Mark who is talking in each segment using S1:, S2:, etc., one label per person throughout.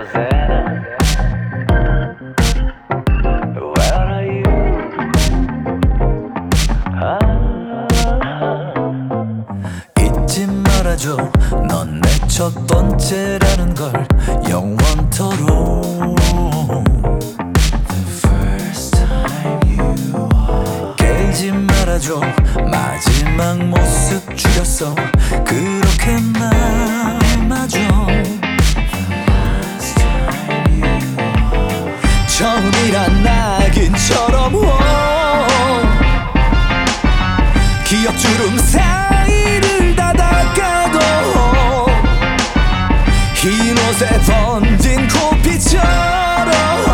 S1: Rosanna, where are you?
S2: 잊지 말아줘 넌 내 첫 번째라는 걸 영원토록 깨지 말아줘 마지막 모습 죽였어 그렇게 남아줘 처음이란 낙인처럼 기억 주름 사이를 닫아가도 흰 옷에 번진 코피처럼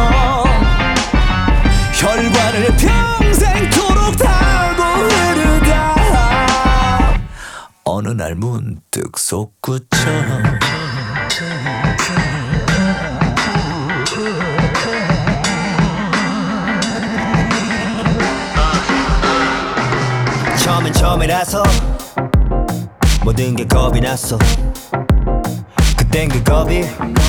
S2: 혈관을 평생토록 타고 흐르다 어느 날 문득 솟구쳐
S3: 처음엔 처음이라서 모든 게 겁이 났어 그땐 그 겁이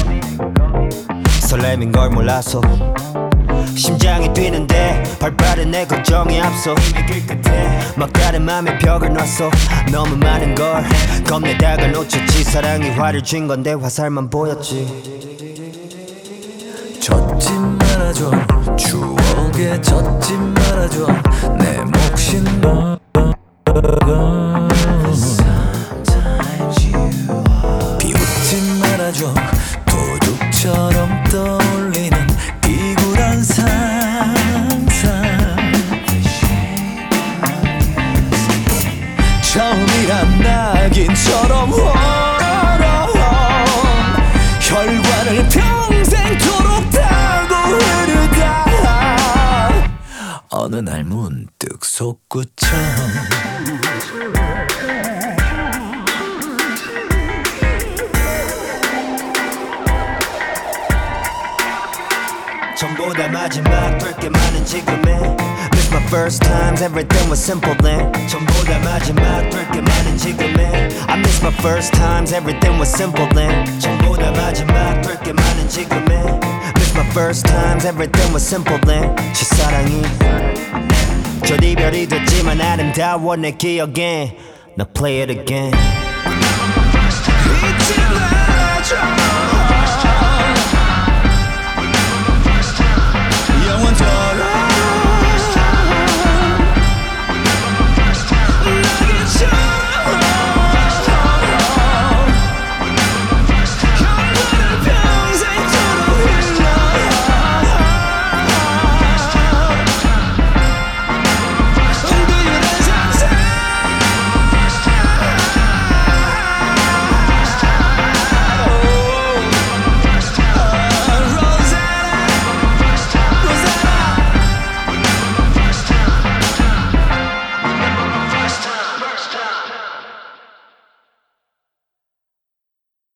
S3: 설렘인 걸 몰랐어 심장이 뛰는데 발빠른 내 걱정이 앞서 이미 그 끝에 막다른 맘에 벽을 놨어 너무 많은 걸 겁내다가 놓쳤지 사랑이 화를 쥔 건데 화살만 보였지
S2: 젖지 말아줘 추억에 젖지 말아줘 내 몫인 너 비웃지 말아줘 도둑처럼 떠올리는 비굴한 상상 처음이란 낙인처럼 혈관을 평생토록 타고 흐르다 어느 날 문득 솟구쳐
S3: 전보다 마지막 될 게 많은 지금에 Miss my first times everything was simple then 전보다 마지막 될 게 많은 지금에 I miss my first times everything was simple then 전보다 마지막 될 게 많은 지금에 Miss my first times everything was simple then 첫사랑이 저 이별이 됐지만 아름다워 내 기억엔 Now play it again 잊지 말아줘